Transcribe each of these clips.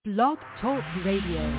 Blog Talk Radio.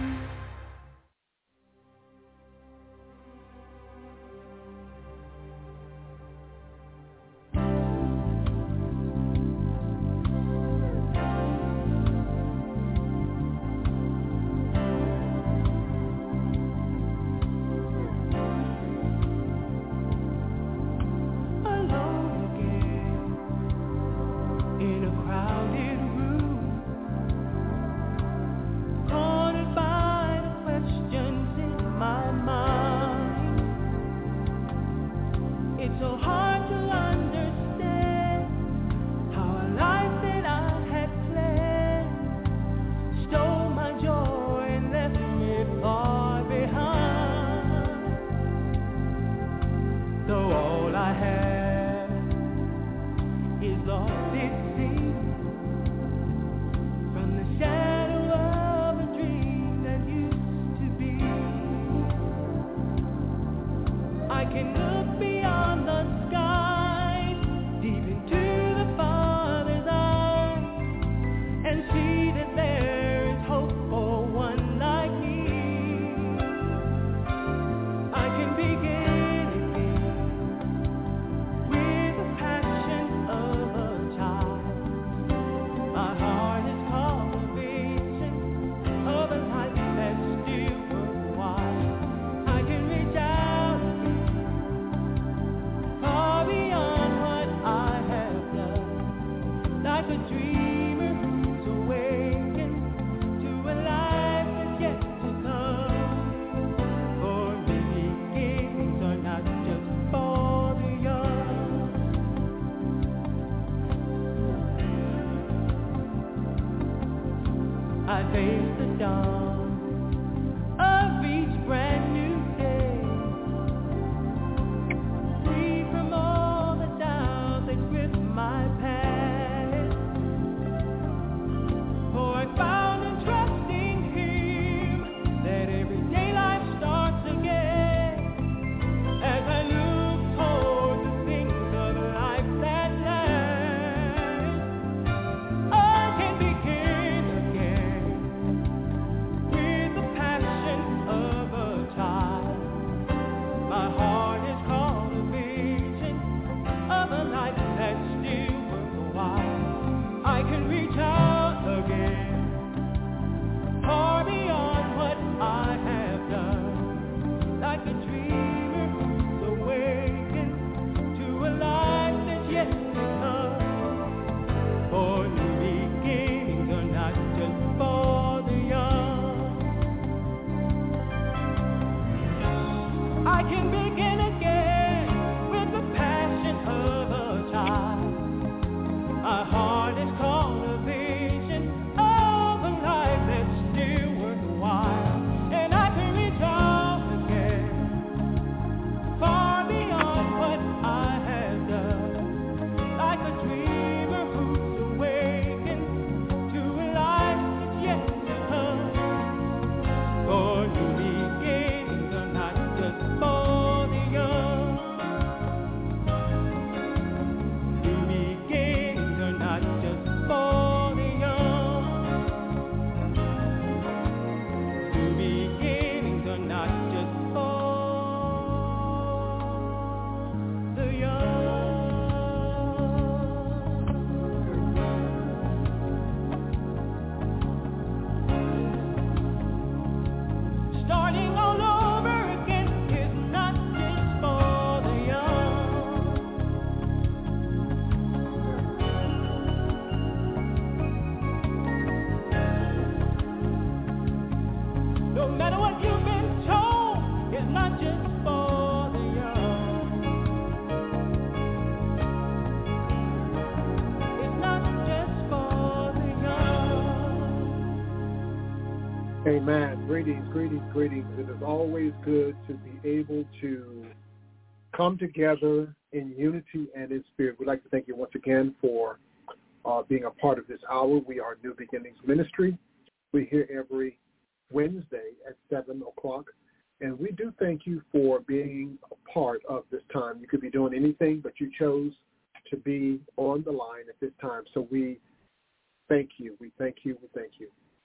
Amen. Greetings, greetings, greetings. It is always good to be able to come together in unity and in spirit. We'd like to thank you once again for being a part of this hour. We are New Beginnings Ministry. We're here every Wednesday at 7 o'clock. And we do thank you for being a part of this time. You could be doing anything, but you chose to be on the line at this time. So we thank you. We thank you. We thank you.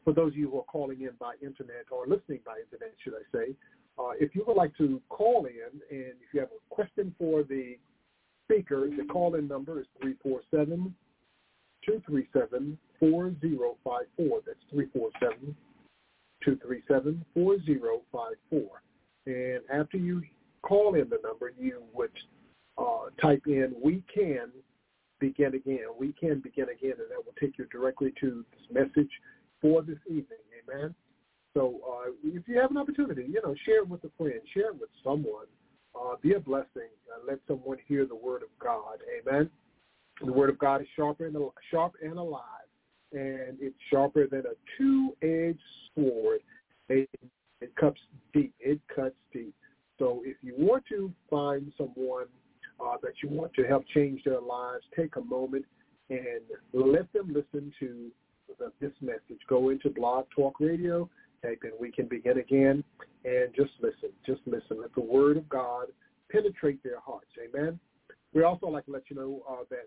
for those of you who are calling in by internet or listening by internet, should I say, if you would like to call in and if you have a question for the speaker, the call-in number is 347-237-4054. That's 347-237-4054. And after you call in the number, you would type in, "We can begin again." We can begin again, and that will take you directly to this message for this evening. Amen. So if you have an opportunity, share it with a friend, share it with someone. Be a blessing. Let someone hear the word of God. Amen. The word of God is sharp and alive, and it's sharper than a two-edged sword. It cuts deep. It cuts deep. So if you want to find someone that you want to help change their lives, take a moment and let them listen to this message. Go into Blog Talk Radio, type in "We Can Begin Again," and just listen. Just listen. Let the word of God penetrate their hearts. Amen. We also like to let you know that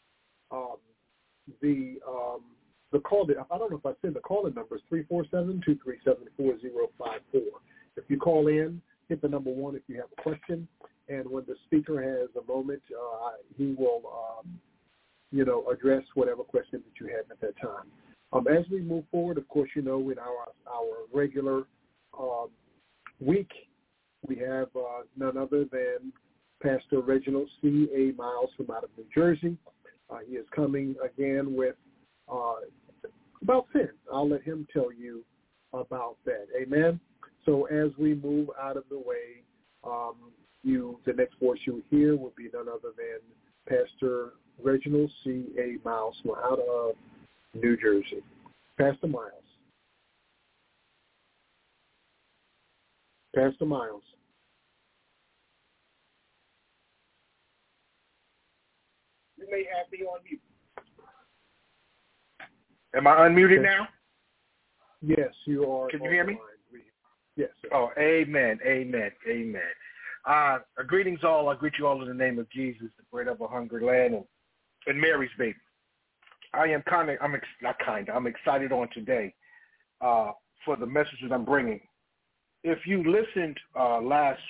the call, I don't know if I said the call-in number is 347-237-4054. If you call in, hit the number 1 if you have a question, and when the speaker has a moment, he will, address whatever question that you have at that time. As we move forward, of course, in our regular week, we have none other than Pastor Reginald C.A. Miles from out of New Jersey. He is coming again with about sin. I'll let him tell you about that. Amen. So as we move out of the way, the next voice you hear will be none other than Pastor Reginald C.A. Miles from out of New Jersey. Pastor Miles. Pastor Miles. You may have me on mute. Am I unmuted now? Yes, you are. Can you hear me? Yes, sir. Oh, amen, amen, amen. Greetings all. I greet you all in the name of Jesus, the bread of a hungry land, and Mary's baby. I'm excited on today for the messages I'm bringing. If you listened last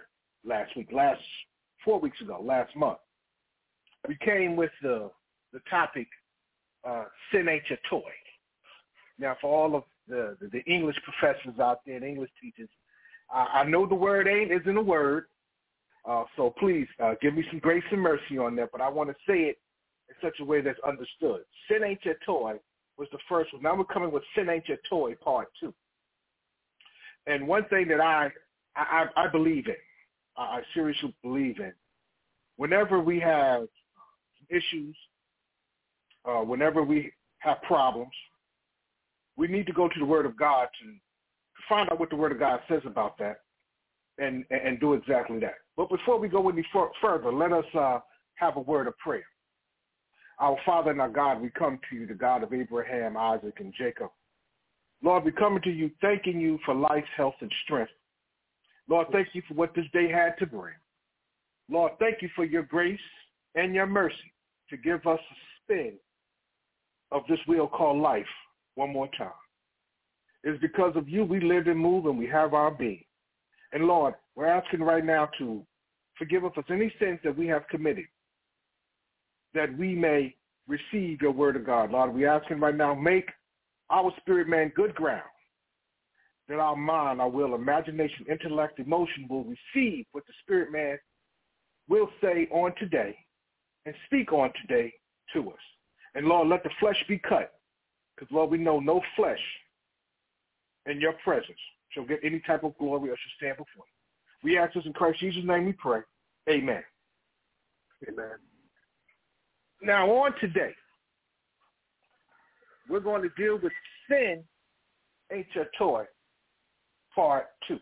4 weeks ago, last month, we came with the topic, sin ain't your toy. Now, for all of the English professors out there, the English teachers, I know the word ain't isn't a word, so please give me some grace and mercy on that, but I want to say it in such a way that's understood. Sin ain't your toy was the first one. Now we're coming with Sin Ain't Your Toy, part 2. And one thing that I believe in, I seriously believe in, whenever we have issues, whenever we have problems, we need to go to the Word of God to find out what the Word of God says about that and do exactly that. But before we go any further, let us have a word of prayer. Our Father and our God, we come to you, the God of Abraham, Isaac, and Jacob. Lord, we come to you thanking you for life, health, and strength. Lord, thank you for what this day had to bring. Lord, thank you for your grace and your mercy to give us a spin of this wheel called life one more time. It's because of you we live and move and we have our being. And Lord, we're asking right now to forgive us for any sins that we have committed, that we may receive your word of God. Lord, we're asking right now, make our spirit man good ground, that our mind, our will, imagination, intellect, emotion will receive what the spirit man will say on today and speak on today to us. And Lord, let the flesh be cut, because Lord, we know no flesh in your presence shall get any type of glory or shall stand before you. We ask this in Christ Jesus' name we pray. Amen. Amen. Now on today, we're going to deal with Sin Ain't Your Toy, part 2.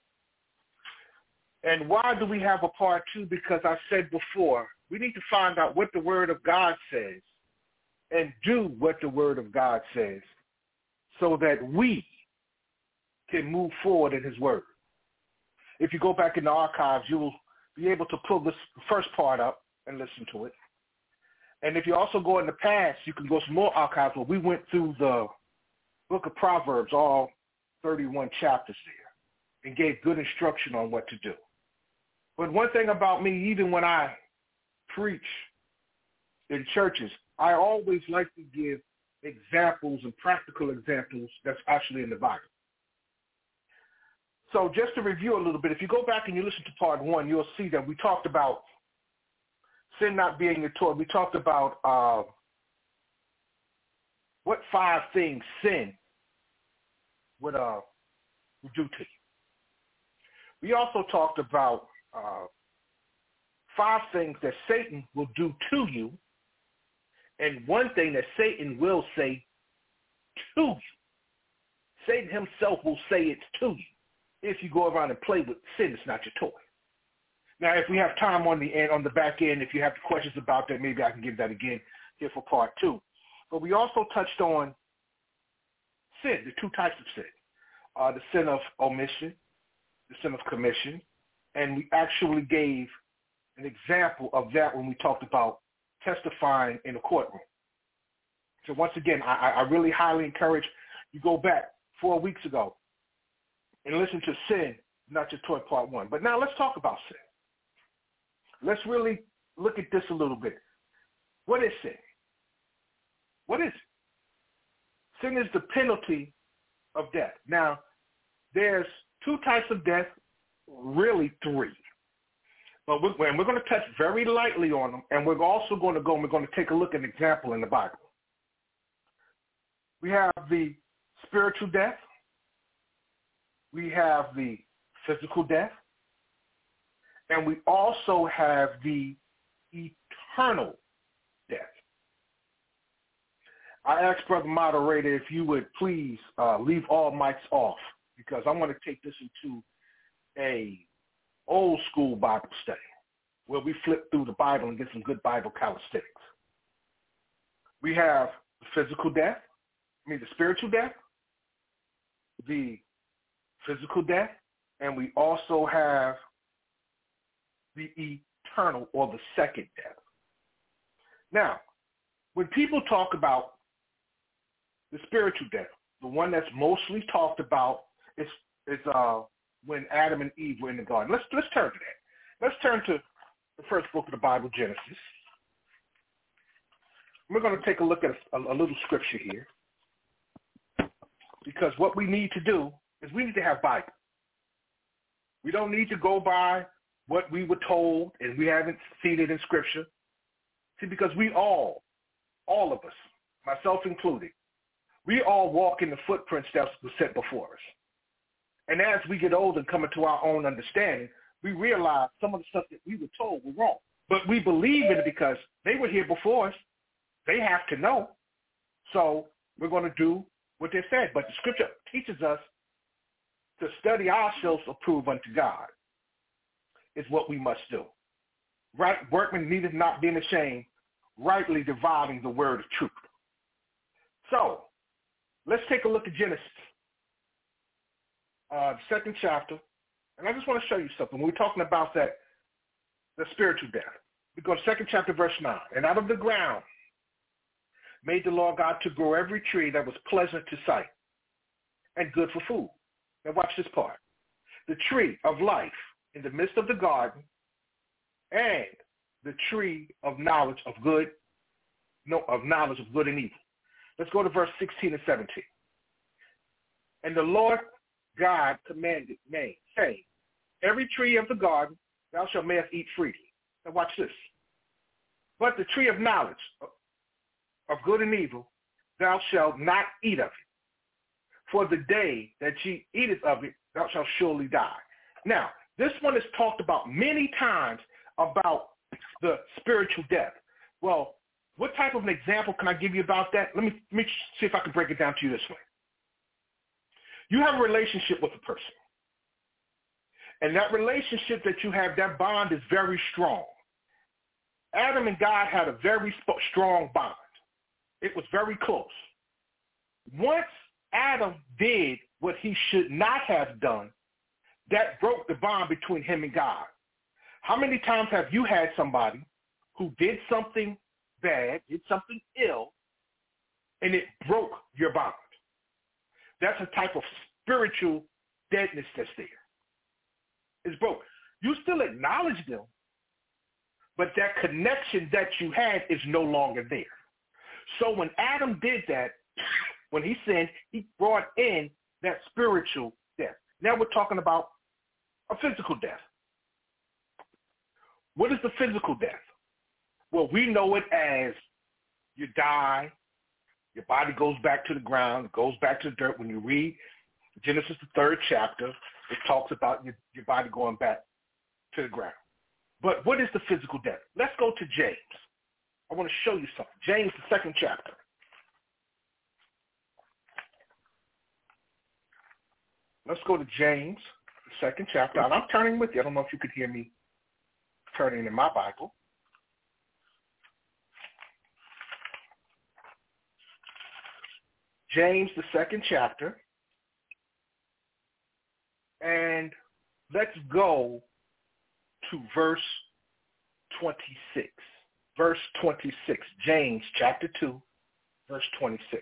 And why do we have a part 2? Because I said before, we need to find out what the Word of God says and do what the Word of God says so that we can move forward in his Word. If you go back in the archives, you will be able to pull this first part up and listen to it. And if you also go in the past, you can go some more archives where we went through the book of Proverbs, all 31 chapters there, and gave good instruction on what to do. But one thing about me, even when I preach in churches, I always like to give examples and practical examples that's actually in the Bible. So just to review a little bit, if you go back and you listen to part 1, you'll see that we talked about sin not being your toy. We talked about what 5 things sin would do to you. We also talked about 5 things that Satan will do to you, and 1 thing that Satan will say to you. Satan himself will say it to you if you go around and play with sin. It's not your toy. Now, if we have time on the end, on the back end, if you have questions about that, maybe I can give that again here for part 2. But we also touched on sin, the 2 types of sin, the sin of omission, the sin of commission, and we actually gave an example of that when we talked about testifying in a courtroom. So once again, I really highly encourage you go back 4 weeks ago and listen to Sin, Not Your Toy, Part 1. But now let's talk about sin. Let's really look at this a little bit. What is sin? What is it? Sin is the penalty of death. Now, there's 2 types of death, really 3. But we're going to touch very lightly on them, and we're also going to go and we're going to take a look at an example in the Bible. We have the spiritual death. We have the physical death. And we also have the eternal death. I asked Brother Moderator if you would please leave all mics off, because I want to take this into a old school Bible study where we flip through the Bible and get some good Bible calisthenics. We have the physical death, the spiritual death, the physical death, and we also have the eternal or the second death. Now, when people talk about the spiritual death, the one that's mostly talked about is when Adam and Eve were in the garden. Let's turn to that. Let's turn to the first book of the Bible, Genesis. We're going to take a look at a little scripture here, because what we need to do is we need to have Bible. We don't need to go by what we were told and we haven't seen it in Scripture. See, because we all of us, myself included, we all walk in the footprints that were set before us. And as we get older and come into our own understanding, we realize some of the stuff that we were told were wrong. But we believe in it because they were here before us. They have to know. So we're going to do what they said. But the Scripture teaches us to study ourselves approved unto God is what we must do. Right? Workmen needeth not being ashamed, rightly dividing the word of truth. So let's take a look at Genesis, the 2nd chapter. And I just want to show you something. When we're talking about the spiritual death. We go to 2nd chapter, verse 9. And out of the ground made the Lord God to grow every tree that was pleasant to sight and good for food. Now watch this part. The tree of life in the midst of the garden, and the tree of knowledge of good and evil. Let's go to verse 16 and 17. And the Lord God commanded, saying, every tree of the garden thou shalt mayest eat freely. Now watch this. But the tree of knowledge of good and evil thou shalt not eat of it. For the day that ye eatest of it, thou shalt surely die. Now, this one is talked about many times about the spiritual death. Well, what type of an example can I give you about that? Let me see if I can break it down to you this way. You have a relationship with a person. And that relationship that you have, that bond is very strong. Adam and God had a very strong bond. It was very close. Once Adam did what he should not have done, that broke the bond between him and God. How many times have you had somebody who did something bad, did something ill, and it broke your bond? That's a type of spiritual deadness that's there. It's broke. You still acknowledge them, but that connection that you had is no longer there. So when Adam did that, when he sinned, he brought in that spiritual death. Now we're talking about a physical death. What is the physical death? Well, we know it as you die, your body goes back to the ground, it goes back to the dirt. When you read Genesis, the 3rd chapter, it talks about your body going back to the ground. But what is the physical death? Let's go to James. I want to show you something. James, the 2nd chapter. Let's go to James, the 2nd chapter. And I'm turning with you. I don't know if you could hear me turning in my Bible. James, the 2nd chapter. And let's go to verse 26. Verse 26. James chapter 2, verse 26.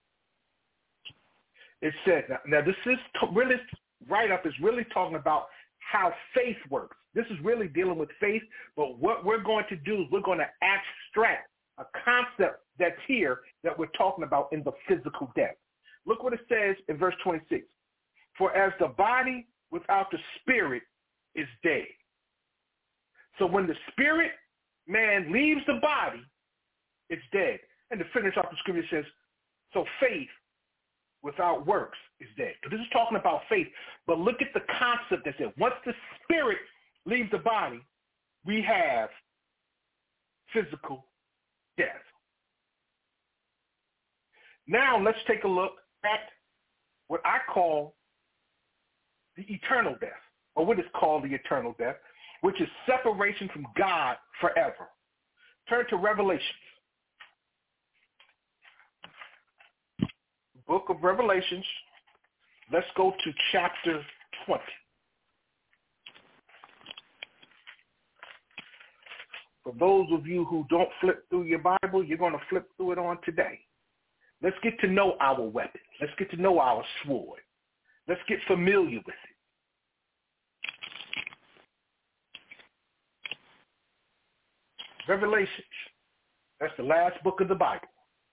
It says, now this is really, write-up is really talking about how faith works. This is really dealing with faith, but what we're going to do is we're going to abstract a concept that's here that we're talking about in the physical death. Look what it says in verse 26. For as the body without the spirit is dead. So when the spirit man leaves the body, it's dead. And to finish off the scripture, it says, so faith without works is dead. So this is talking about faith, but look at the concept that said, once the spirit leaves the body, we have physical death. Now let's take a look at what I call the eternal death, or what is called the eternal death, which is separation from God forever. Turn to Revelations. Book of Revelations. Let's go to chapter 20. For those of you who don't flip through your Bible, you're going to flip through it on today. Let's get to know our weapon. Let's get to know our sword. Let's get familiar with it. Revelations. That's the last book of the Bible.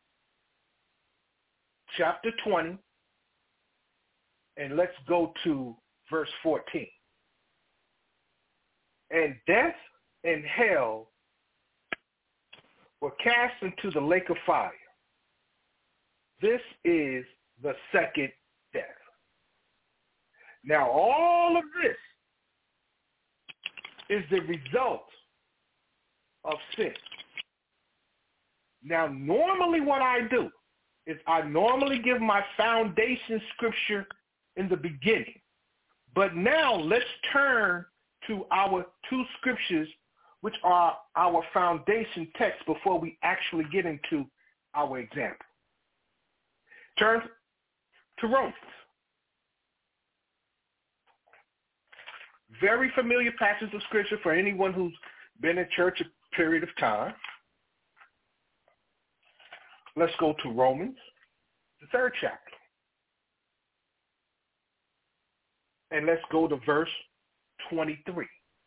Chapter 20. And let's go to verse 14. And death and hell were cast into the lake of fire. This is the second death. Now, all of this is the result of sin. Now, normally what I do is I normally give my foundation scripture in the beginning. But now let's turn to our two scriptures, which are our foundation text, before we actually get into our example. Turn to Romans. Very familiar passage of scripture for anyone who's been in church a period of time. Let's go to Romans, the 3rd chapter. And let's go to verse 23.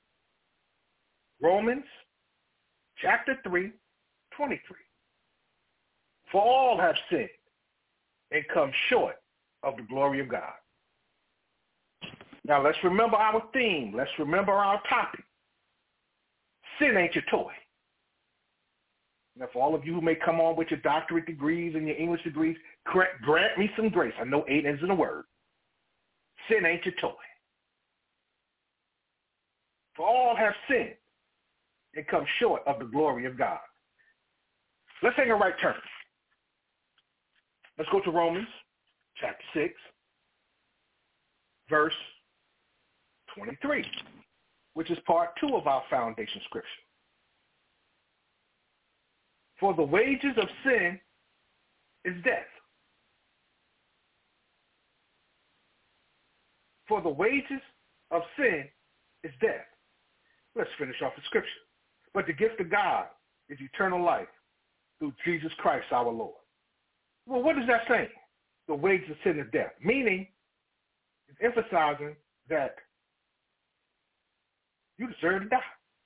Romans chapter 3, 23. For all have sinned and come short of the glory of God. Now let's remember our theme. Let's remember our topic. Sin ain't your toy. Now for all of you who may come on with your doctorate degrees and your English degrees, grant me some grace. I know 8 isn't a word. Sin ain't your toy. For all have sinned and come short of the glory of God. Let's take a right turn. Let's go to Romans chapter 6, verse 23, which is part 2 of our foundation scripture. For the wages of sin is death. For the wages of sin is death. Let's finish off the scripture. But the gift of God is eternal life through Jesus Christ our Lord. Well, what is that saying? the wages of sin is death, meaning it's emphasizing that you deserve to die.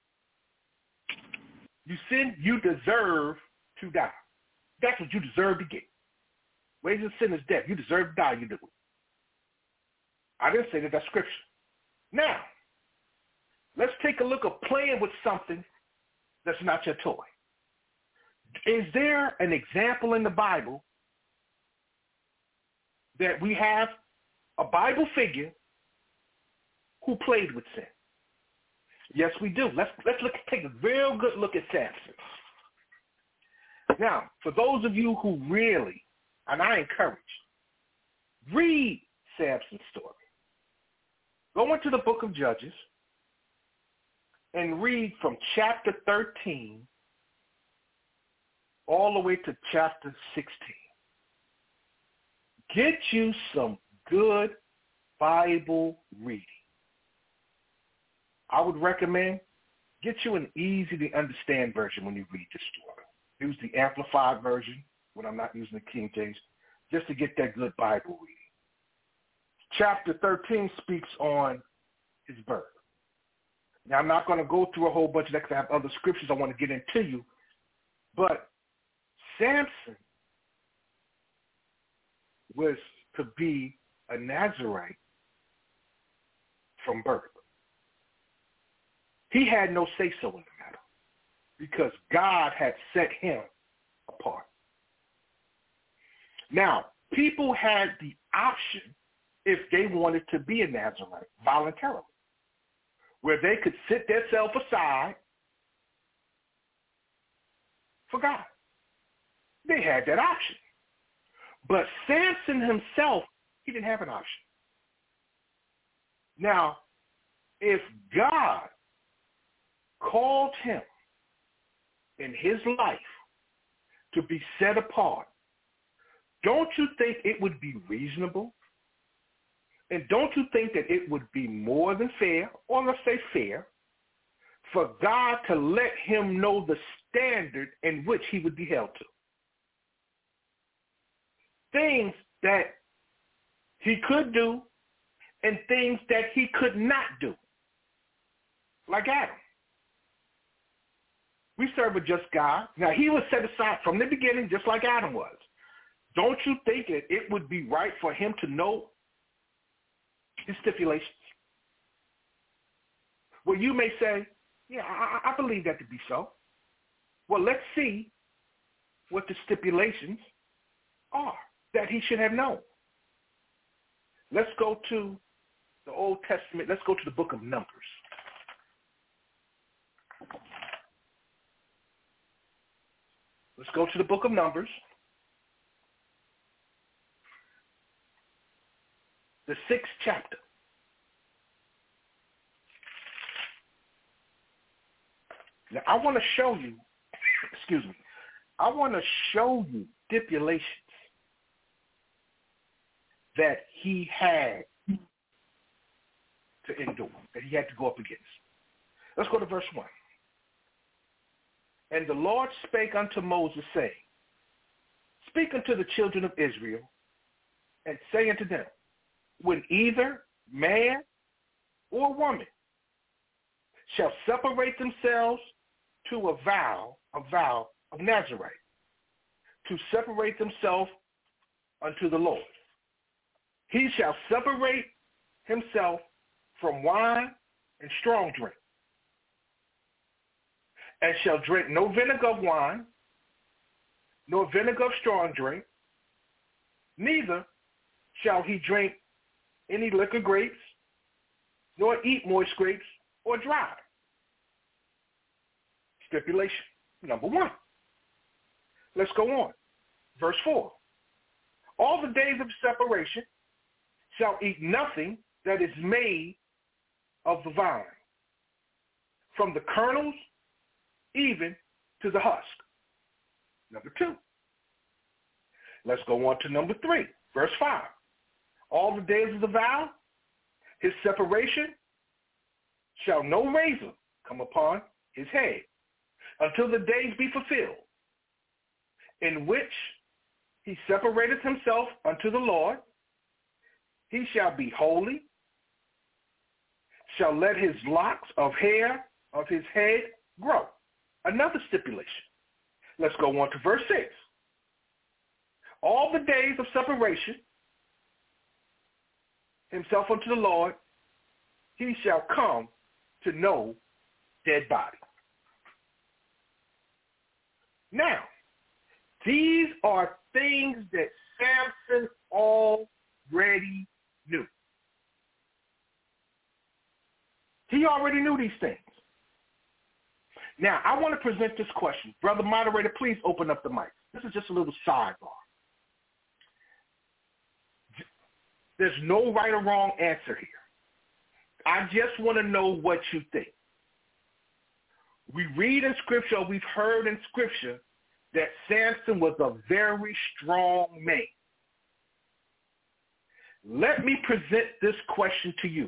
You sin, you deserve to die. That's what you deserve to get. Wages of sin is death. You deserve to die, you do. I didn't say that, that's scripture. Now, let's take a look at playing with something that's not your toy. Is there an example in the Bible that we have a Bible figure who played with sin? Yes, we do. Let's take a real good look at Samson. Now, for those of you who really, and I encourage, read Samson's story. Go into the book of Judges and read from chapter 13 all the way to chapter 16. Get you some good Bible reading. I would recommend get you an easy to understand version when you read this story. Use the Amplified version when I'm not using the King James, just to get that good Bible reading. Chapter 13 speaks on his birth. Now, I'm not going to go through a whole bunch of that because I have other scriptures I want to get into you, but Samson was to be a Nazarite from birth. He had no say-so in the matter because God had set him apart. Now, people had the option if they wanted to be a Nazarite voluntarily, where they could sit themselves aside for God. They had that option. But Samson himself, he didn't have an option. Now, if God called him in his life to be set apart, don't you think it would be reasonable? And don't you think that it would be more than fair, or let's say fair, for God to let him know the standard in which he would be held to? Things that he could do and things that he could not do. Like Adam. We serve a just God. Now, he was set aside from the beginning just like Adam was. Don't you think that it would be right for him to know his stipulations? Well, you may say, yeah, I believe that to be so. Well, let's see what the stipulations are that he should have known. Let's go to the Old Testament. Let's go to the book of Numbers. Let's go to the book of Numbers. The 6th chapter. Now, I want to show you, I want to show you stipulations that he had to endure, that he had to go up against. Let's go to verse 1. And the Lord spake unto Moses, saying, Speak unto the children of Israel, and say unto them, when either man or woman shall separate themselves to a vow of Nazarite, to separate themselves unto the Lord, he shall separate himself from wine and strong drink, and shall drink no vinegar of wine, nor vinegar of strong drink, neither shall he drink any liquor grapes, nor eat moist grapes or dry. Stipulation number 1. Let's go on. Verse 4. All the days of separation shall eat nothing that is made of the vine, from the kernels even to the husk. Number 2. Let's go on to number 3. Verse 5. All the days of the vow, his separation, shall no razor come upon his head, until the days be fulfilled, in which He separated himself unto the Lord. He shall be holy, shall let his locks of hair of his head grow. Another stipulation. Let's go on to verse 6. All the days of separation, himself unto the Lord, he shall come to know dead body. Now, these are things that Samson already knew. He already knew these things. Now, I want to present this question. Brother Moderator, please open up the mic. This is just a little sidebar. There's no right or wrong answer here. I just want to know what you think. We read in Scripture, we've heard in Scripture, that Samson was a very strong man. Let me present this question to you.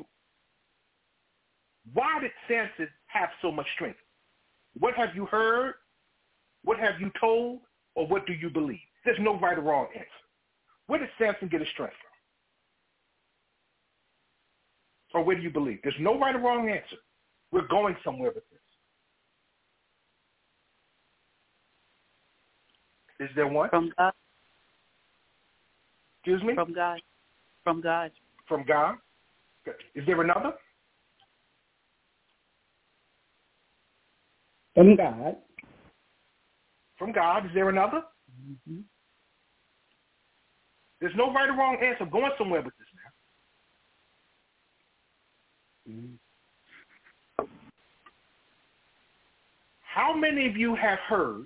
Why did Samson have so much strength? What have you heard? What have you told? Or what do you believe? There's no right or wrong answer. Where did Samson get his strength from? Or where do you believe? There's no right or wrong answer. We're going somewhere with this. Is there one? From God. Excuse me? From God. From God. From God? Good. Is there another? From God. From God. Is there another? Mm-hmm. There's no right or wrong answer. I'm going somewhere with this now. Mm-hmm. How many of you have heard,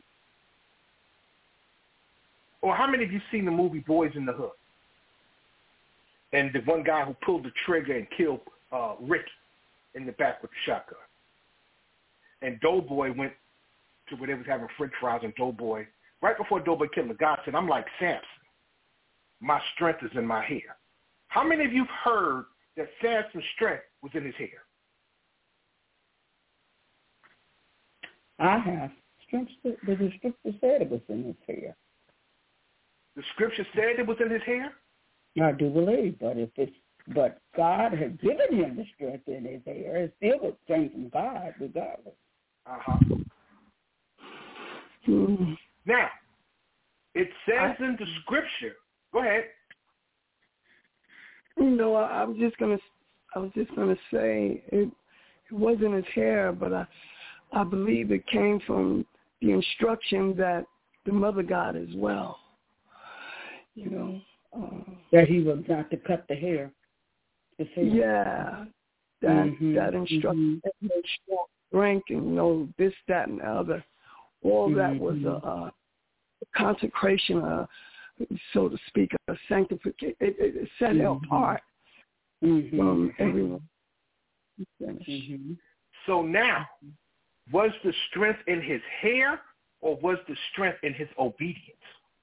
or how many of you seen the movie Boys in the Hood? And the one guy who pulled the trigger and killed Ricky in the back with the shotgun. And Doughboy went to where they was having french fries, and Doughboy, right before Doughboy killed him, God said, I'm like Samson. My strength is in my hair. How many of you have heard that Samson's strength was in his hair? I have. The scripture said it was in his hair. The scripture said it was in his hair? I do believe, but God has given him the strength in his hair. It still came from God, regardless. Uh-huh. Now, it says in the scripture. Go ahead. No, I was just gonna say it wasn't his hair, but I believe it came from the instruction that the mother got as well. You know. That he was not to cut the hair. Yeah. That instruction, strength, and this, that, and the other. All that was a consecration, so to speak, a sanctification. It set it apart from everyone. So now, was the strength in his hair, or was the strength in his obedience?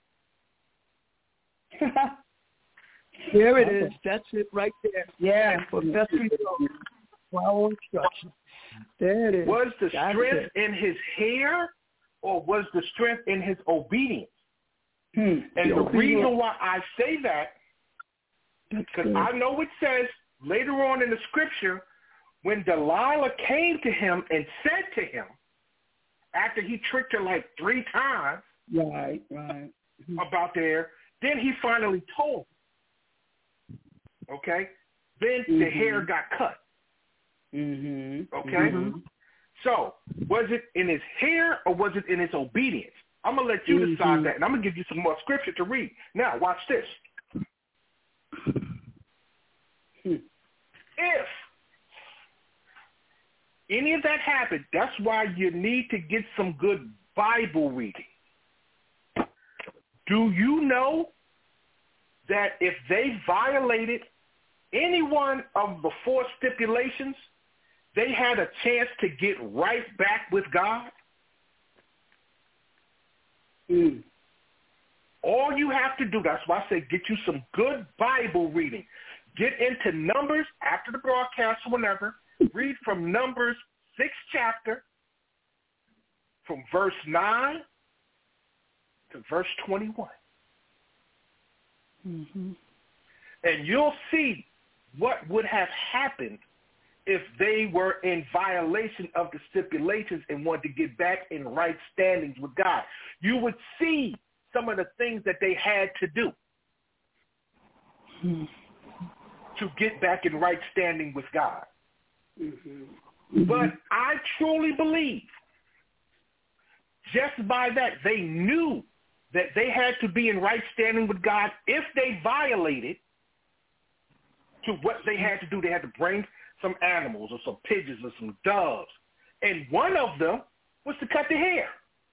There it is. That's it right there. Yeah. For best result, follow instruction. There it is. Was the strength in his hair, or was the strength in his obedience? And the reason why I say that, because I know it says later on in the scripture, when Delilah came to him and said to him, after he tricked her like 3 times about there, then he finally told her. Okay? Then the hair got cut. Okay? So, was it in his hair or was it in his obedience? I'm going to let you decide that, and I'm going to give you some more scripture to read. Now, watch this. If any of that happened, that's why you need to get some good Bible reading. Do you know that if they violated any one of the 4 stipulations, they had a chance to get right back with God? All you have to do, that's why I say get you some good Bible reading. Get into Numbers after the broadcast or whenever. Read from Numbers 6th chapter, from verse 9 to verse 21. Mm-hmm. And you'll see what would have happened if they were in violation of the stipulations and wanted to get back in right standings with God. You would see some of the things that they had to do to get back in right standing with God. Mm-hmm. But I truly believe just by that, they knew that they had to be in right standing with God. If they violated to what they had to do, they had to bring some animals or some pigeons or some doves. And one of them was to cut the hair.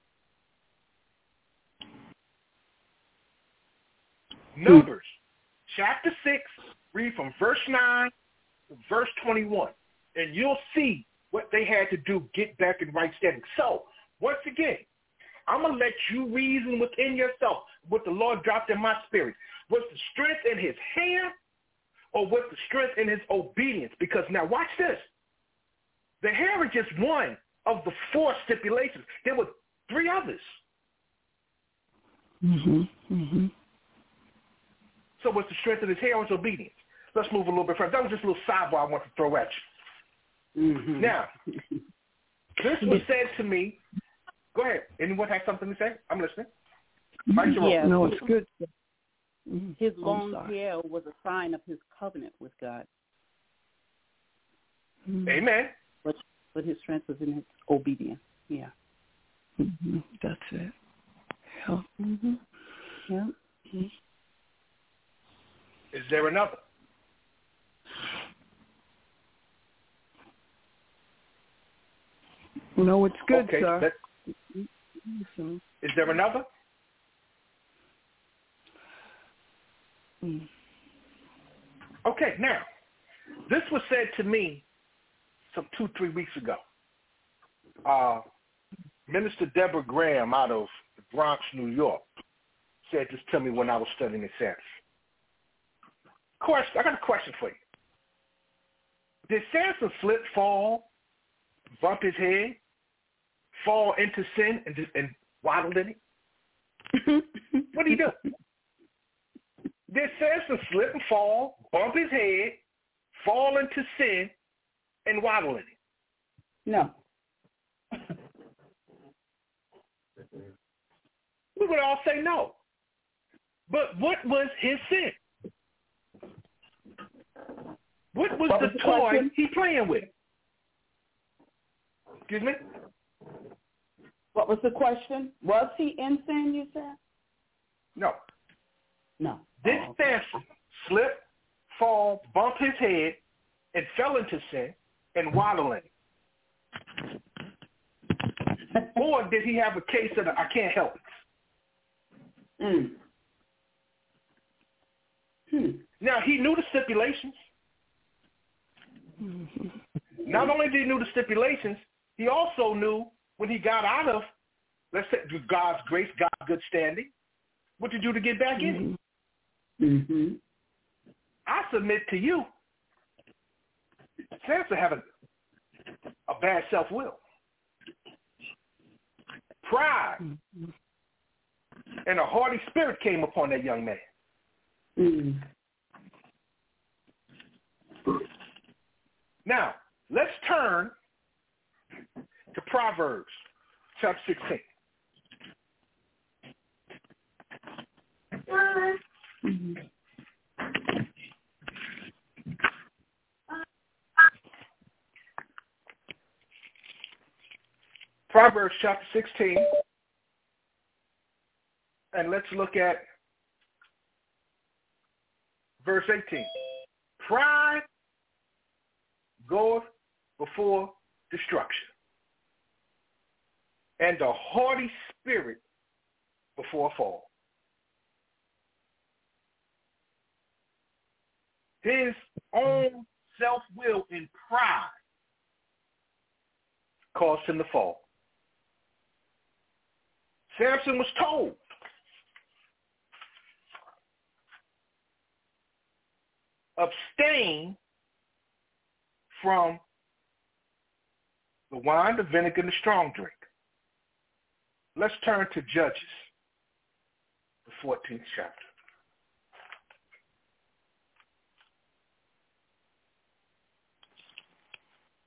Numbers, chapter 6, read from verse 9 to verse 21. And you'll see what they had to do, get back in right standing. So, once again, I'm going to let you reason within yourself what the Lord dropped in my spirit. Was the strength in his hair or was the strength in his obedience? Because now watch this. The hair is just one of the 4 stipulations. There were 3 others. Mm-hmm. Mm-hmm. So what's the strength of his hair or his obedience? Let's move a little bit further. That was just a little sidebar I want to throw at you. Mm-hmm. Now, this was said to me. Go ahead. Anyone have something to say? I'm listening. Yeah. No, it's good. His long hair was a sign of his covenant with God. Amen. But his strength was in his obedience. Yeah. Mm-hmm. That's it. Yeah. Mm-hmm. Yeah. Mm-hmm. Is there another? No, it's good, okay, sir. Is there another? Okay, now, this was said to me some 2-3 weeks ago. Minister Deborah Graham out of the Bronx, New York, said this to me when I was studying in Samson. I got a question for you. Did Samson slip, fall, bump his head, fall into sin, and waddle in it? What did he do? Did Samson slip and fall, bump his head, fall into sin, and waddle in it? No. We would all say no. But what was his sin? What was the toy he playing with? Excuse me? What was the question? Was he in sin, you said? No. No. Did Samson slip, fall, bump his head, and fell into sin and waddle in it? Or did he have a case of I can't help it? Now, he knew the stipulations. Not only did he know the stipulations, he also knew when he got out of, let's say, God's grace, God's good standing, what to do to get back in it. Mm-hmm. I submit to you, Samson had a bad self-will. Pride and a haughty spirit came upon that young man. Mm. Now, let's turn to Proverbs chapter 16. Mm-hmm. Proverbs chapter 16, and let's look at verse 18. Pride goeth before destruction, and a haughty spirit before a fall. His own self-will and pride caused him to fall. Samson was told, abstain from the wine, the vinegar, and the strong drink. Let's turn to Judges, the 14th chapter.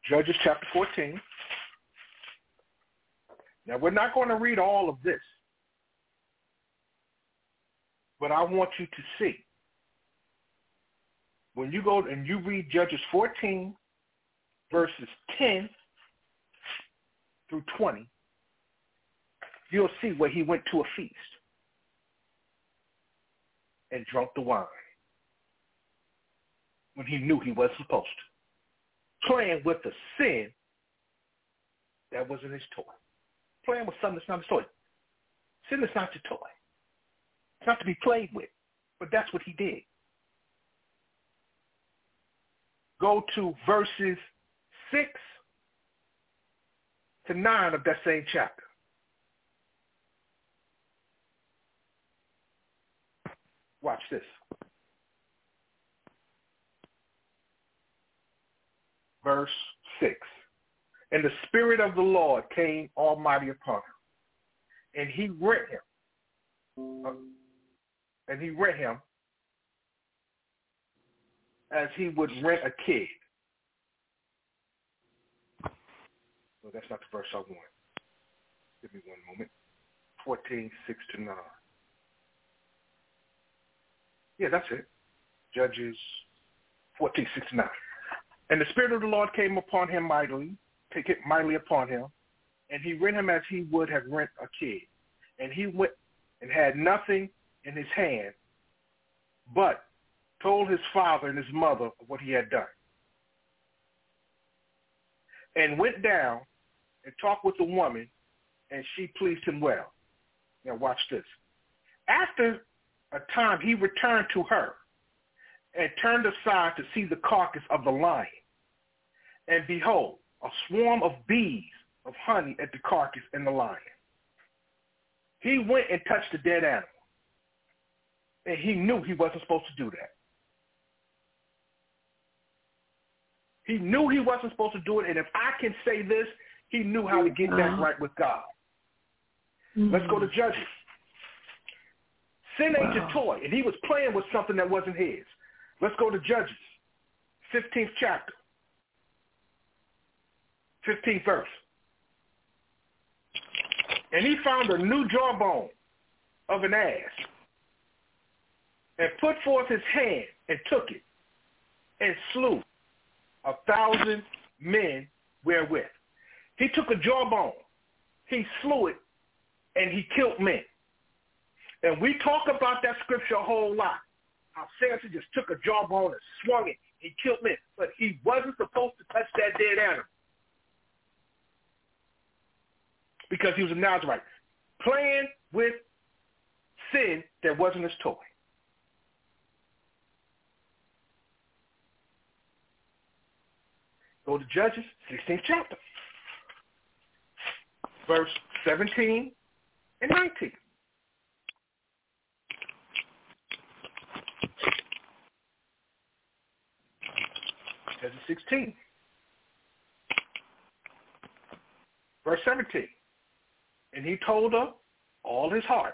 Judges chapter 14. Now, we're not going to read all of this, but I want you to see. When you go and you read Judges 14, verses 10 through 20, you'll see where he went to a feast and drank the wine when he knew he wasn't supposed to. Playing with a sin that wasn't his toy. Playing with something that's not his toy. Sin is not your toy. It's not to be played with, but that's what he did. Go to verses 6 to 9 of that same chapter. Watch this. Verse 6. And the Spirit of the Lord came almighty upon him, and he rent him. As he would rent a kid. No, that's not the verse I want. Give me one moment. 14, 6 to 9. Yeah, that's it. Judges 14, 6 to 9. And the Spirit of the Lord came upon him mightily upon him, and he rent him as he would have rent a kid. And he went and had nothing in his hand, but told his father and his mother of what he had done. And went down and talked with the woman, and she pleased him well. Now watch this. After a time he returned to her and turned aside to see the carcass of the lion. And behold, a swarm of bees of honey at the carcass and the lion. He went and touched the dead animal. And he knew he wasn't supposed to do that. He knew he wasn't supposed to do it, and if I can say this, he knew how to get that right with God. Mm-hmm. Let's go to Judges. Sin ain't your toy, and he was playing with something that wasn't his. Let's go to Judges, 15th chapter, 15th verse. And he found a new jawbone of an ass, and put forth his hand and took it, and slew 1,000 men wherewith. He took a jawbone, he slew it, and he killed men. And we talk about that scripture a whole lot. How Samson just took a jawbone and swung it, he killed men. But he wasn't supposed to touch that dead animal because he was a Nazarite, playing with sin that wasn't his toy. Go to Judges, 16th chapter, verse 17 and 19. Judges 16, verse 17. And he told her all his heart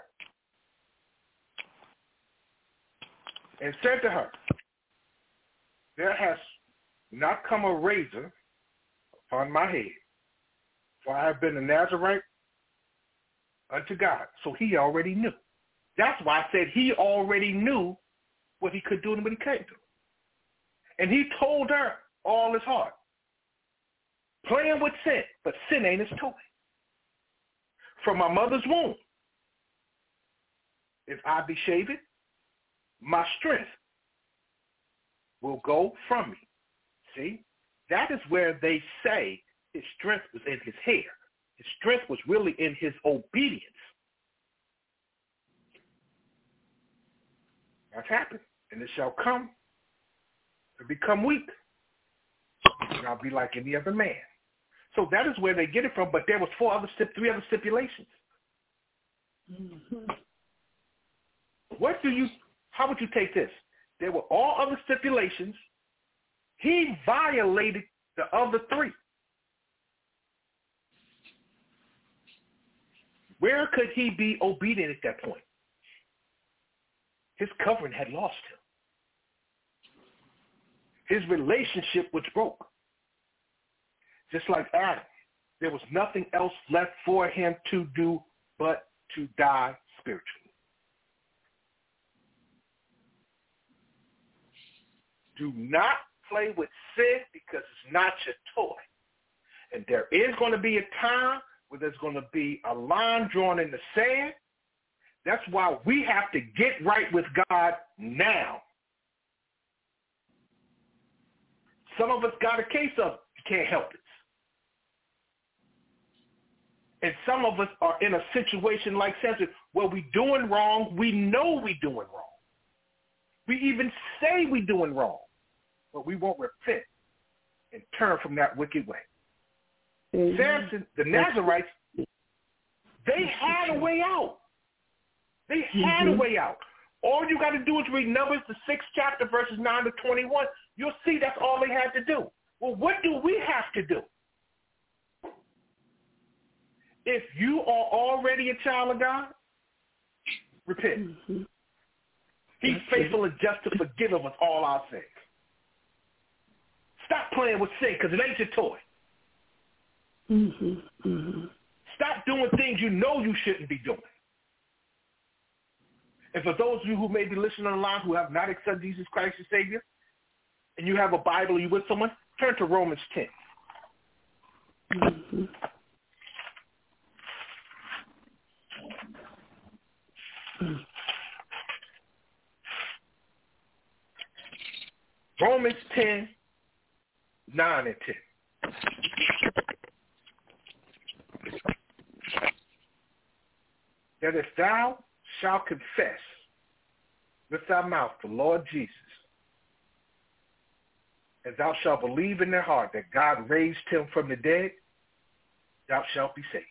and said to her, there has not come a razor upon my head, for I have been a Nazarite unto God. So he already knew. That's why I said he already knew what he could do and what he couldn't do. And he told her all his heart. Playing with sin, but sin ain't his toy. From my mother's womb, if I be shaven, my strength will go from me. See, that is where they say his strength was in his hair. His strength was really in his obedience. That's happened. And it shall come to become weak. And I'll be like any other man. So that is where they get it from, but there was three other stipulations. Mm-hmm. How would you take this? There were all other stipulations. He violated the other three. Where could he be obedient at that point? His covering had lost him. His relationship was broke. just like Adam. There was nothing else left for him to do but to die spiritually. Do not play with sin because it's not your toy. And there is going to be a time where there's going to be a line drawn in the sand. That's why we have to get right with God now. Some of us got a case of you can't help it. And some of us are in a situation like Samson where we doing wrong. We know we doing wrong. We even say we doing wrong, but we won't repent and turn from that wicked way. Mm-hmm. Samson, the Nazarites, they had a way out. They had a way out. All you got to do is read Numbers, the 6th chapter, verses 9 to 21. You'll see that's all they had to do. Well, what do we have to do? If you are already a child of God, repent. Mm-hmm. He's faithful and just to forgive us all our sins. Stop playing with sin because it ain't your toy. Mm-hmm. Mm-hmm. Stop doing things you know you shouldn't be doing. And for those of you who may be listening online who have not accepted Jesus Christ as Savior, and you have a Bible, you with someone, turn to Romans 10. Mm-hmm. Romans 10, 9 and 10. That if thou shalt confess with thy mouth the Lord Jesus, and thou shalt believe in thy heart that God raised him from the dead, thou shalt be saved.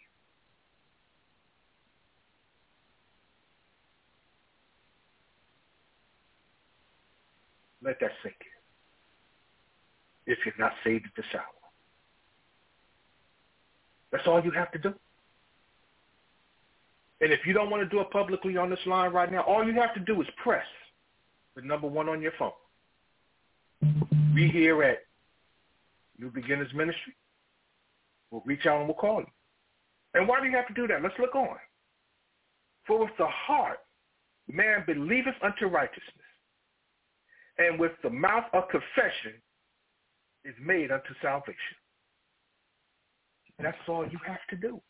Let that sink in. If you're not saved at this hour. That's all you have to do. And if you don't want to do it publicly on this line right now, all you have to do is press the number 1 on your phone. We here at New Beginners Ministry will reach out and we'll call you. And why do you have to do that? Let's look on. For with the heart man believeth unto righteousness, and with the mouth of confession is made unto salvation. That's all you have to do.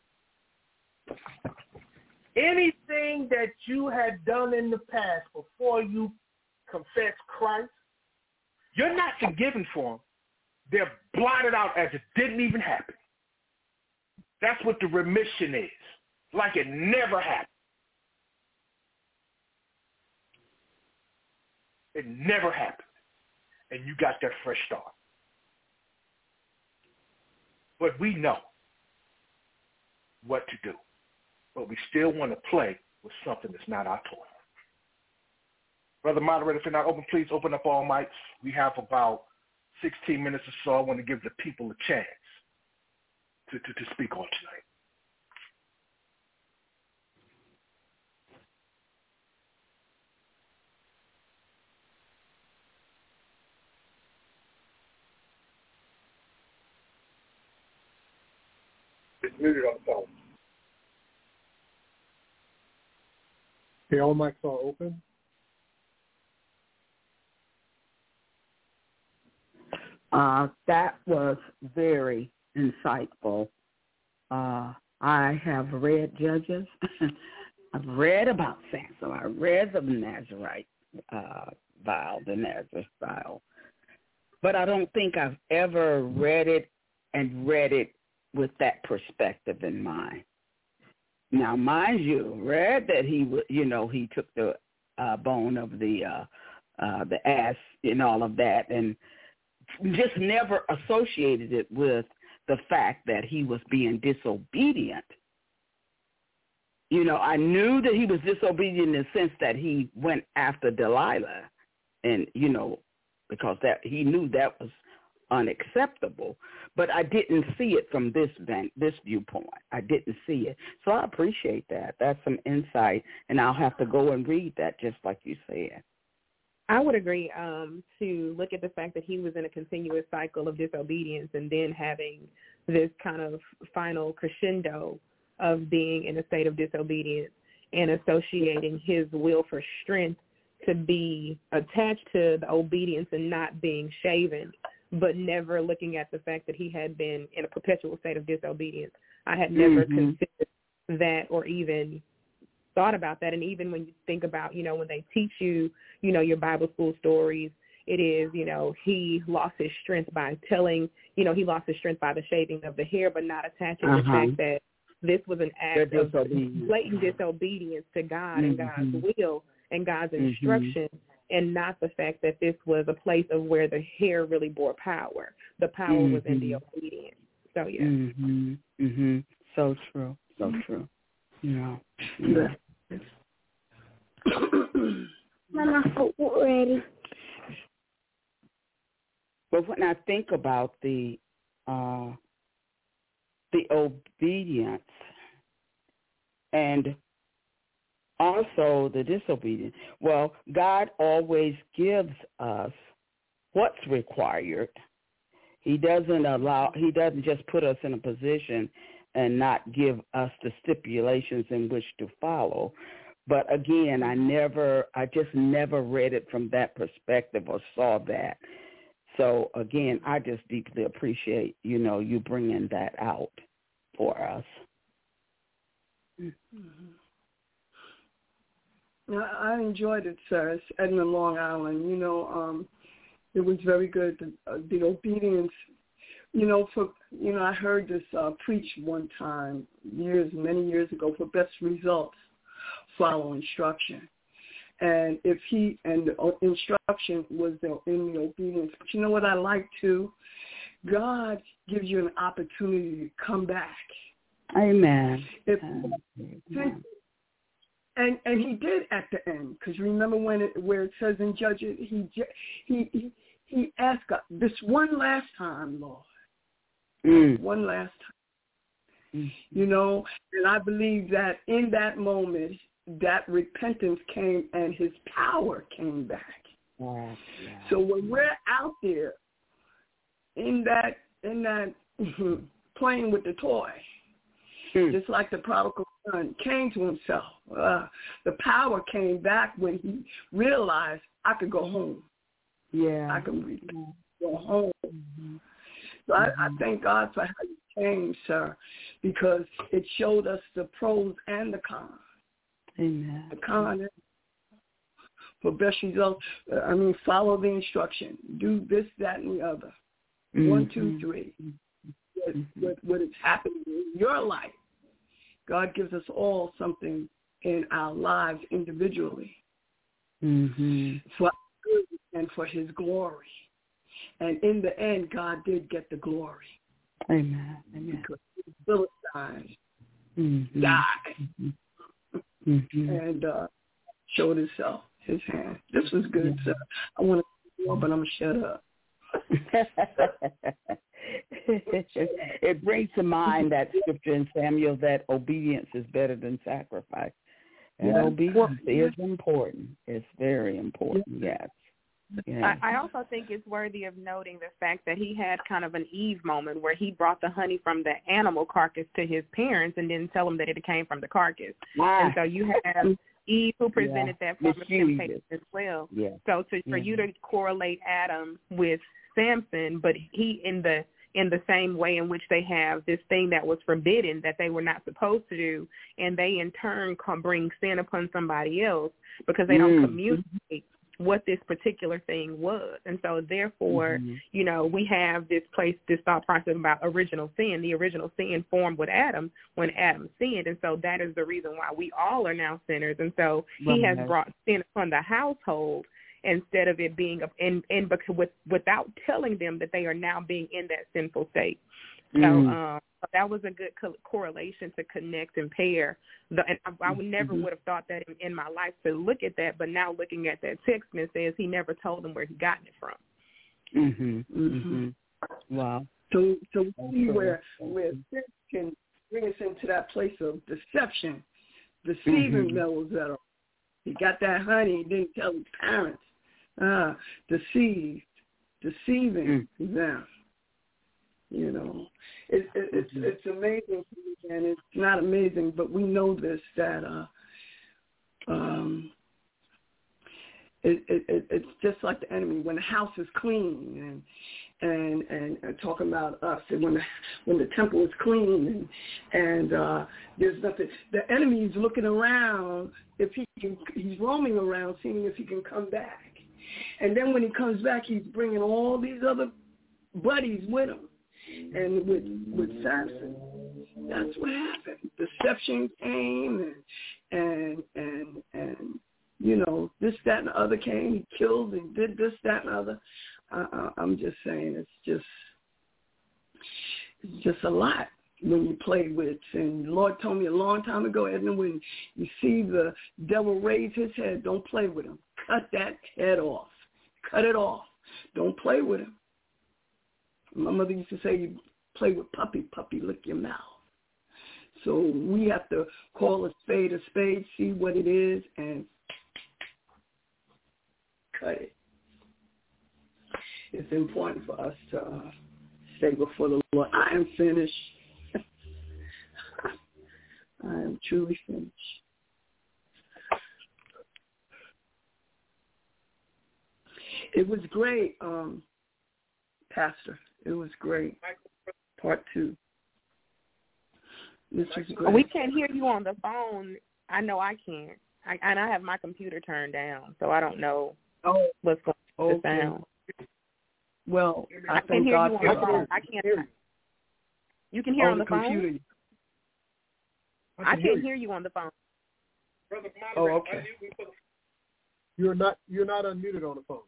Anything that you had done in the past before you confess Christ, you're not forgiven for them. They're blotted out as it didn't even happen. That's what the remission is. Like it never happened. It never happened. And you got that fresh start. But we know what to do. But we still want to play with something that's not our toy. Brother Moderator, if you're not open, please open up all mics. We have about 16 minutes or so. I want to give the people a chance to speak on tonight. It's muted on the phone. Okay, all mics are open. That was very insightful. I have read Judges. I've read about Samson. I read the Nazarite vow, the Nazareth vow. But I don't think I've ever read it with that perspective in mind. Now, mind you, read that he took the bone of the ass and all of that, and just never associated it with the fact that he was being disobedient. I knew that he was disobedient in the sense that he went after Delilah, and because that he knew that was unacceptable. But I didn't see it from this viewpoint. I didn't see it. So I appreciate that. That's some insight, and I'll have to go and read that just like you said. I would agree to look at the fact that he was in a continuous cycle of disobedience and then having this kind of final crescendo of being in a state of disobedience and associating his will for strength to be attached to the obedience and not being shaven, but never looking at the fact that he had been in a perpetual state of disobedience. I had never considered that or even thought about that. And even when you think about, when they teach you, your Bible school stories, it is, he lost his strength by telling, he lost his strength by the shaving of the hair, but not attaching the fact that this was an act of blatant disobedience to God and God's will and God's instruction, and not the fact that this was a place of where the hair really bore power. The power was in the obedience. So, yeah. So true. So true. Yeah. Mama, ready. But when I think about the obedience and also the disobedience, well, God always gives us what's required. He doesn't just put us in a position and not give us the stipulations in which to follow. But again, I just never read it from that perspective or saw that. So again, I just deeply appreciate, you bringing that out for us. I enjoyed it, sir. It's Edmond, Long Island. It was very good. The obedience, I heard this preached one time, many years ago, for best results, follow instruction. And the instruction was in the obedience. But you know what I like too? God gives you an opportunity to come back. Amen. And he did at the end, because remember where it says in Judges, he asked God, this one last time, Lord, one last time, and I believe that in that moment, that repentance came and his power came back. Yeah. So when we're out there in that playing with the toy, just like the prodigal son came to himself, the power came back when he realized I could go home. Yeah, I can go home. So I thank God for how you came, sir, because it showed us the pros and the cons. Amen. The con for best results. Follow the instruction. Do this, that, and the other. 1, 2, 3. What is happening in your life? God gives us all something in our lives individually for our good and for his glory. And in the end, God did get the glory. Amen. Because the Philistines died and showed his hand. This was good, sir. I want to say more, but I'm going to shut up. It brings to mind that scripture in Samuel that obedience is better than sacrifice. And obedience is important. It's very important, yes. I also think it's worthy of noting the fact that he had kind of an Eve moment where he brought the honey from the animal carcass to his parents and didn't tell them that it came from the carcass. And so you have Eve who presented that form of temptation as well. Yeah. So for you to correlate Adam with Samson, but he in the same way in which they have this thing that was forbidden that they were not supposed to do, and they in turn bring sin upon somebody else because they don't communicate what this particular thing was. And so therefore, we have this thought process about original sin. The original sin formed with Adam when Adam sinned. And so that is the reason why we all are now sinners. And so he has brought sin upon the household instead of it being without telling them that they are now being in that sinful state. So that was a good correlation to connect and pair. And I would have thought that in my life to look at that, but now looking at that text, and it says he never told them where he gotten it from. Wow. So where sin can bring us into that place of deception, deceiving those that are. He got that honey, he didn't tell his parents. deceiving them. You know, it's amazing, and it's not amazing, but we know this, that it's just like the enemy. When the house is clean, and talking about us, and when the temple is clean, and there's nothing, the enemy is looking around if he's roaming around, seeing if he can come back. And then when he comes back, he's bringing all these other buddies with him. And with Samson, that's what happened. Deception came, and you know, this, that, and the other came. He killed and did this, that, and the other. I'm just saying, it's just a lot when you play with. And the Lord told me a long time ago, Edna, when you see the devil raise his head, don't play with him. Cut that head off. Cut it off. Don't play with him. My mother used to say, you play with puppy, lick your mouth. So we have to call a spade, see what it is, and cut it. It's important for us to stay before the Lord. I am finished. I am truly finished. It was great, Pastor. It was great. Part 2. This was great. We can't hear you on the phone. I know I can't. And I have my computer turned down, so I don't know what's going on with the sound. Well, I can hear you on the phone. I can't. You can hear on the phone? I can't hear you on the phone. Oh, okay. You're not unmuted on the phone.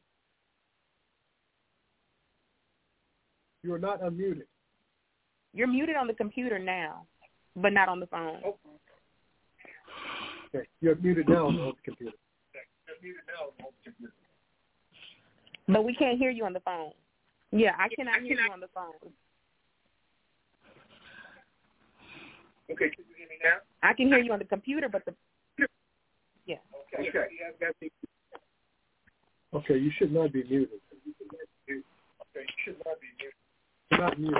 You are not unmuted. You're muted on the computer now, but not on the phone. Okay, you're muted now on the computer. But we can't hear you on the phone. Yeah, I cannot hear you on the phone. Okay, can you hear me now? I can hear you on the computer, but yeah. Okay. Okay, you should not be muted. Okay, you should not be muted. You're not muted.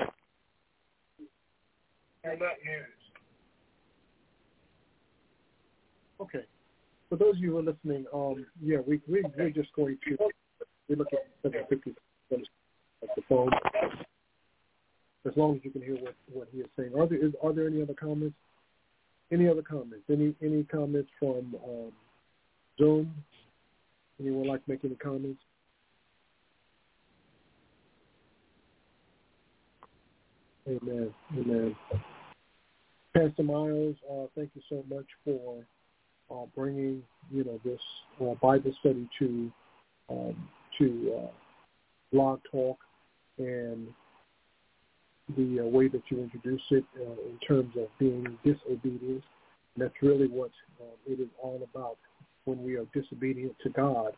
You're not muted. Okay. For those of you who are listening, we're just going to look at 750 of the phone. As long as you can hear what he is saying. Are there any other comments? Any other comments? Any comments from Zoom? Anyone like to make any comments? Amen. Amen. Pastor Miles, thank you so much for bringing this Bible study to Blog Talk, and the way that you introduce it in terms of being disobedient. And that's really what it is all about. When we are disobedient to God,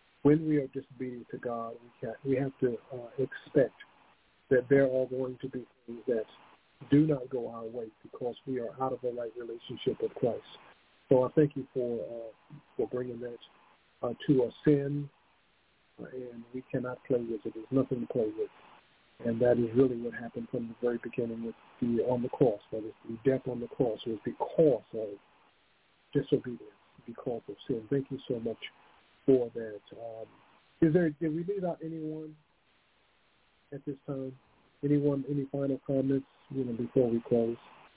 we have to expect that there are going to be things that do not go our way because we are out of the right relationship with Christ. So I thank you for bringing that to us. Sin, and we cannot play with it. There's nothing to play with. And that is really what happened from the very beginning with on the cross. That is, the death on the cross was because of disobedience, because of sin. Thank you so much for that. Did we leave out anyone at this time? Anyone, any final comments, before we close?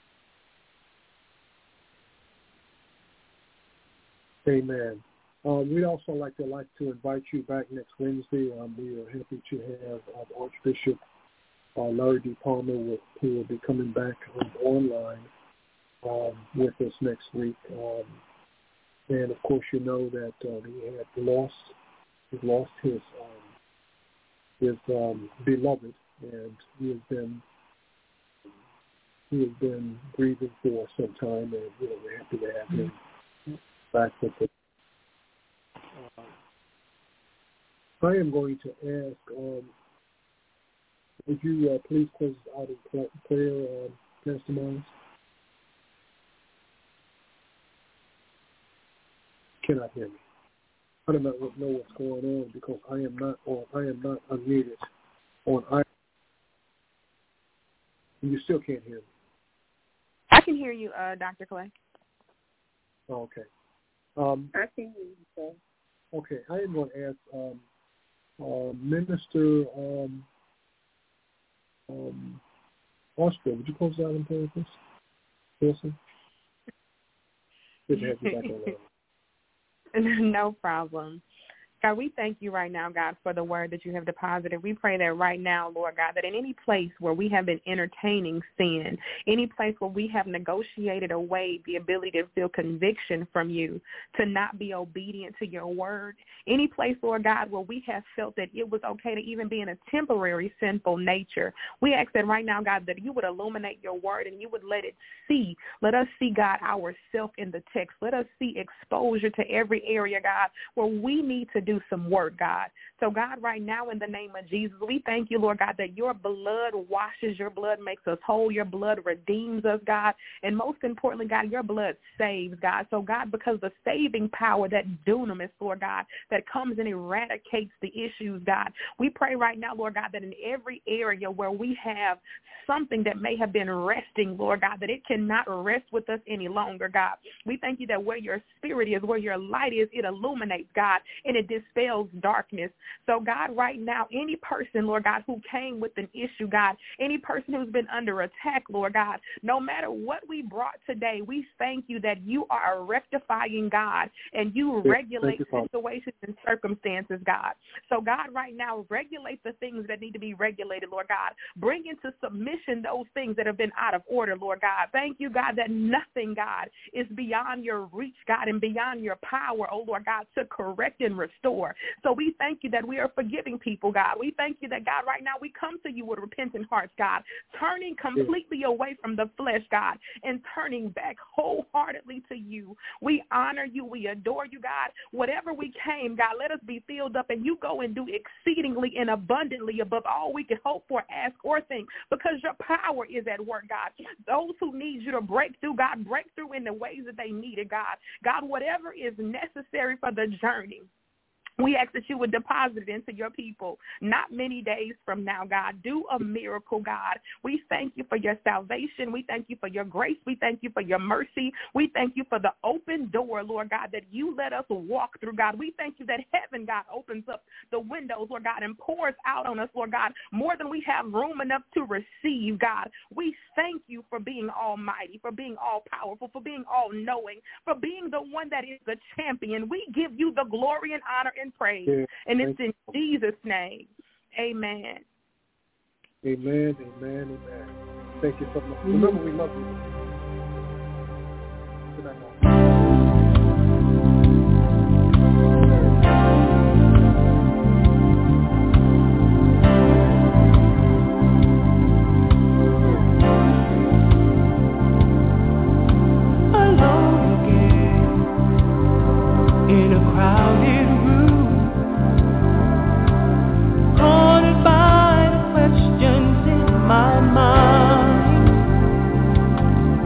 Amen. We'd also like to invite you back next Wednesday. We are happy to have Archbishop Larry D. Palmer, who will be coming back online with us next week. And of course, you know that he had lost his beloved, and he has been grieving for some time, and we're happy to have him back with us. I am going to ask, would you please close us out in prayer, Pastor Miles? Cannot hear me. I do not know what's going on because I am not unmuted on I. You still can't hear me. I can hear you, Dr. Clay. Oh, okay. I can hear you, sir. Okay, I am going to ask Minister Austria, would you close out in prayer, please? Wilson? Good to have you back online. No problem. God, we thank you right now, God, for the word that you have deposited. We pray that right now, Lord God, that in any place where we have been entertaining sin, any place where we have negotiated away the ability to feel conviction from you, to not be obedient to your word, any place, Lord God, where we have felt that it was okay to even be in a temporary sinful nature, we ask that right now, God, that you would illuminate your word and you would let us see, God, ourselves in the text. Let us see exposure to every area, God, where we need to do some work, God. So, God, right now, in the name of Jesus, we thank you, Lord God, that your blood washes, your blood makes us whole, your blood redeems us, God, and most importantly, God, your blood saves, God. So, God, because the saving power, that dunamis, Lord God, that comes and eradicates the issues, God, we pray right now, Lord God, that in every area where we have something that may have been resting, Lord God, that it cannot rest with us any longer, God. We thank you that where your spirit is, where your light is, it illuminates, God, and it dispels darkness. So, God, right now, any person, Lord God, who came with an issue, God, any person who's been under attack, Lord God, no matter what we brought today, we thank you that you are a rectifying God and you regulate situations and circumstances, God. So, God, right now, regulate the things that need to be regulated, Lord God. Bring into submission those things that have been out of order, Lord God. Thank you, God, that nothing, God, is beyond your reach, God, and beyond your power, oh, Lord God, to correct and restore. So we thank you that we are forgiving people, God. We thank you that, God, right now we come to you with repentant hearts, God, turning completely away from the flesh, God, and turning back wholeheartedly to you. We honor you. We adore you, God. Whatever we came, God, let us be filled up, and you go and do exceedingly and abundantly above all we can hope for, ask, or think, because your power is at work, God. Those who need you to break through, God, break through in the ways that they need it, God. God, whatever is necessary for the journey, we ask that you would deposit it into your people not many days from now, God. Do a miracle, God. We thank you for your salvation. We thank you for your grace. We thank you for your mercy. We thank you for the open door, Lord God, that you let us walk through, God. We thank you that heaven, God, opens up the windows, Lord God, and pours out on us, Lord God, more than we have room enough to receive, God. We thank you for being almighty, for being all-powerful, for being all-knowing, for being the one that is the champion. We give you the glory and honor and praise, and it's in Jesus' name. Amen. Amen, amen, amen. Thank you so much. Remember, we love you. Good night, Mom. My mind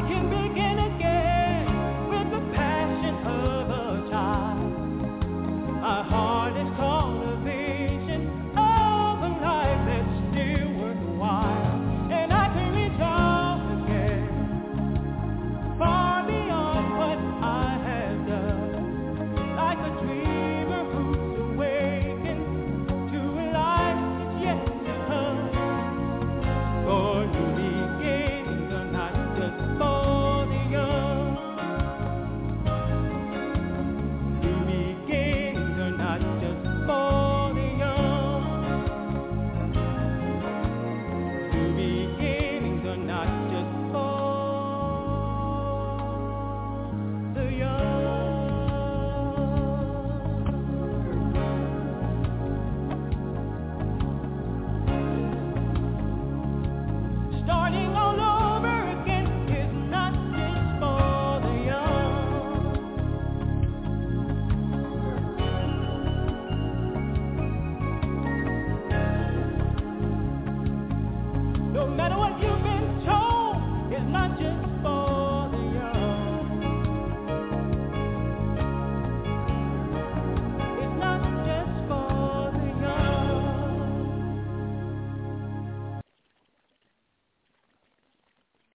can be